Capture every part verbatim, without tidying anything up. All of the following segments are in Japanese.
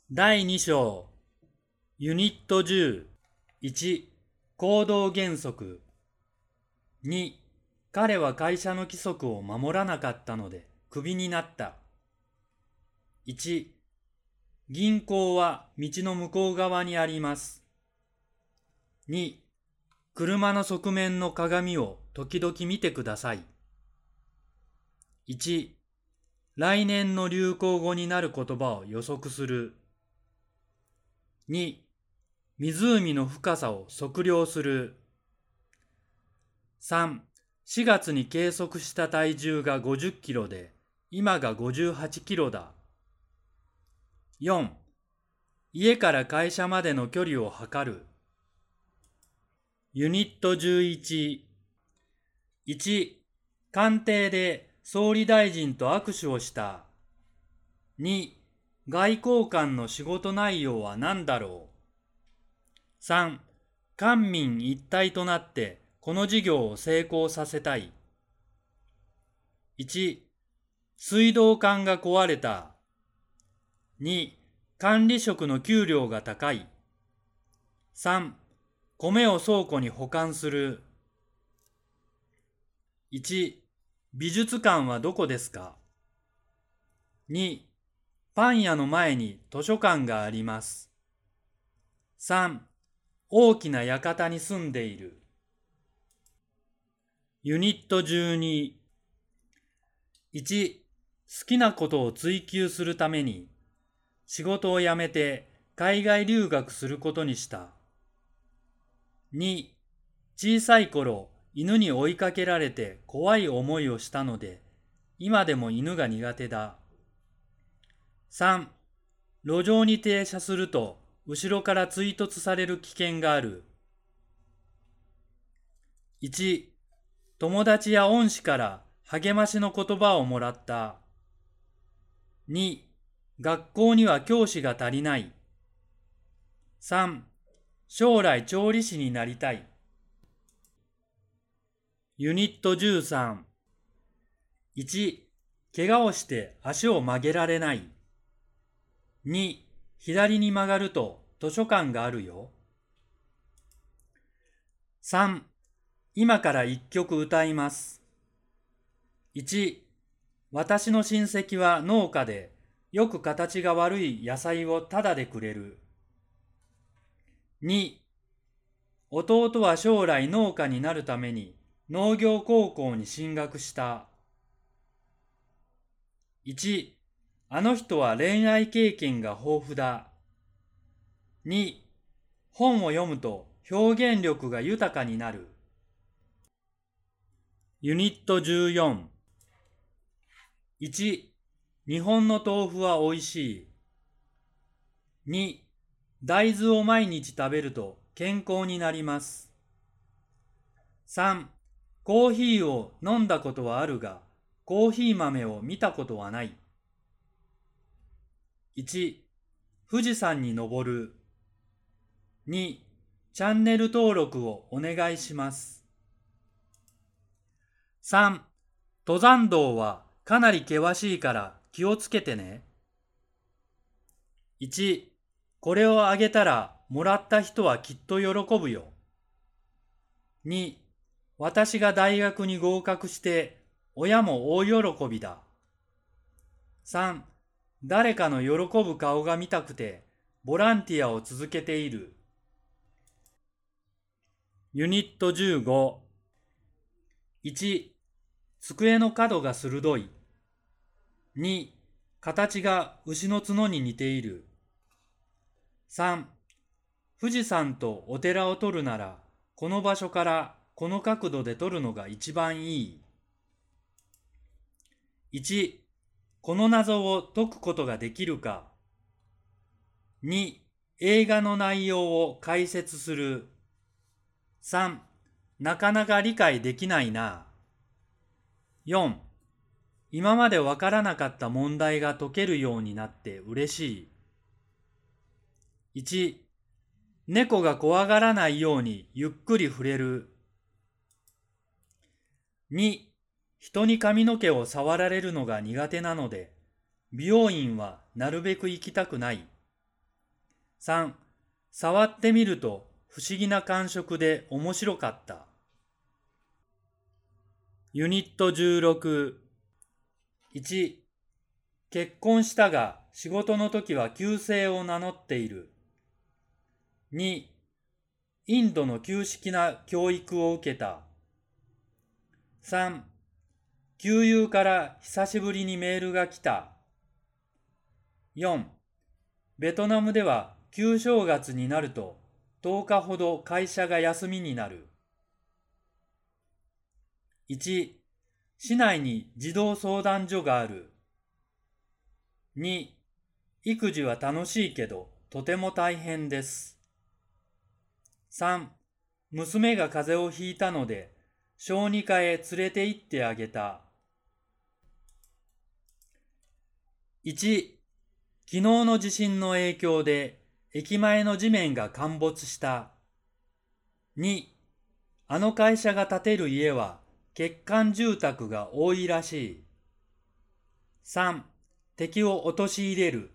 だいに章ユニットじゅう。いち、行動原則。に、彼は会社の規則を守らなかったのでクビになった。いち、銀行は道の向こう側にあります。に、車の側面の鏡を時々見てください。いち、来年の流行語になる言葉を予測する。に、湖の深さを測量する。さん、しがつに計測した体重がごじゅっキロで、今がごじゅうはちキロだ。よん、家から会社までの距離を測る。ユニットじゅういち。いち、官邸で総理大臣と握手をした。に、外交官の仕事内容は何だろう。さん、官民一体となってこの事業を成功させたい。いち、水道管が壊れた。に、管理職の給料が高い。さん、米を倉庫に保管する。いち、美術館はどこですか。に、パン屋の前に図書館があります。さん、大きな館に住んでいる。ユニットじゅうに。いち、好きなことを追求するために仕事を辞めて海外留学することにした。に、小さい頃犬に追いかけられて怖い思いをしたので今でも犬が苦手だ。さん、路上に停車すると後ろから追突される危険がある。いち、友達や恩師から励ましの言葉をもらった。に、学校には教師が足りない。さん、将来調理師になりたい。ユニットじゅうさん。いち、怪我をして足を曲げられない。に、左に曲がると図書館があるよ。さん、今から一曲歌います。いち、私の親戚は農家でよく形が悪い野菜をタダでくれる。に、弟は将来農家になるために農業高校に進学した。いち、あの人は恋愛経験が豊富だ。に、本を読むと表現力が豊かになる。ユニットじゅうよん。いち、日本の豆腐はおいしい。に、大豆を毎日食べると健康になります。さん、コーヒーを飲んだことはあるが、コーヒー豆を見たことはない。いち、富士山に登る。に、チャンネル登録をお願いします。さん、登山道はかなり険しいから気をつけてね。いち、これをあげたらもらった人はきっと喜ぶよ。に、私が大学に合格して親も大喜びだ。さん、誰かの喜ぶ顔が見たくてボランティアを続けている。ユニットじゅうご。いち、机の角が鋭い。に、形が牛の角に似ている。さん、富士山とお寺を撮るならこの場所からこの角度で撮るのが一番いい。いち、この謎を解くことができるか。に、映画の内容を解説する。さん、なかなか理解できないな。よん、今までわからなかった問題が解けるようになって嬉しい。いち、猫が怖がらないようにゆっくり触れる。に、人に髪の毛を触られるのが苦手なので、美容院はなるべく行きたくない。 さん、触ってみると不思議な感触で面白かった。ユニットじゅうろく。いち、結婚したが仕事の時は旧姓を名乗っている。に、インドの旧式な教育を受けた。さん、旧友から久しぶりにメールが来た。よん、ベトナムでは旧正月になるととおかほど会社が休みになる。いち、市内に児童相談所がある。に、育児は楽しいけどとても大変です。さん、娘が風邪をひいたので小児科へ連れて行ってあげた。いち、昨日の地震の影響で駅前の地面が陥没した。に、あの会社が建てる家は欠陥住宅が多いらしい。さん、敵を陥れる。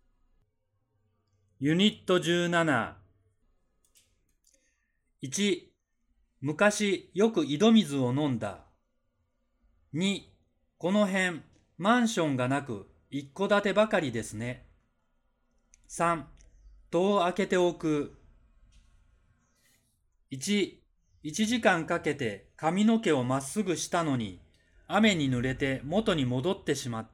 ユニットじゅうなな。いち、昔よく井戸水を飲んだ。に、この辺マンションがなく一戸建てばかりですね。さん、戸を開けておく。いち、いちじかんかけて髪の毛をまっすぐしたのに雨に濡れて元に戻ってしまった。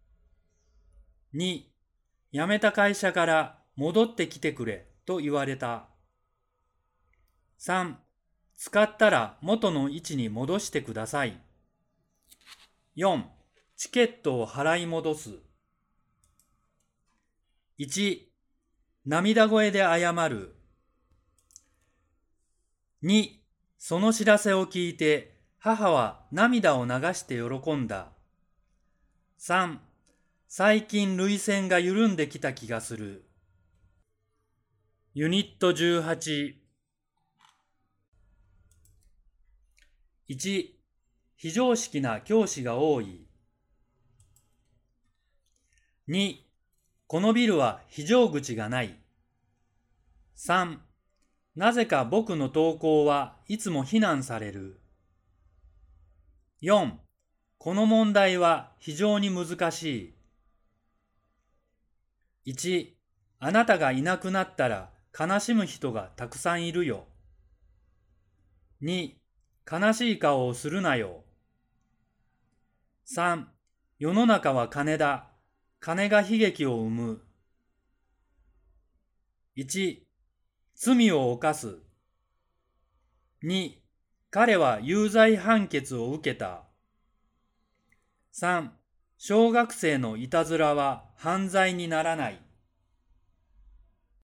に、辞めた会社から戻ってきてくれと言われた。さん、使ったら元の位置に戻してください。よん、チケットを払い戻す。いち、涙声で謝る。に、その知らせを聞いて母は涙を流して喜んだ。さん、最近涙腺が緩んできた気がする。ユニットじゅうはち。いち、非常識な教師が多い。に、このビルは非常口がない。さん、なぜか僕の登校はいつも非難される。よん、この問題は非常に難しい。いち、あなたがいなくなったら悲しむ人がたくさんいるよ。に、悲しい顔をするなよ。さん、世の中は金だ。金が悲劇を生む。いち、罪を犯す。に、彼は有罪判決を受けた。さん、小学生のいたずらは犯罪にならない。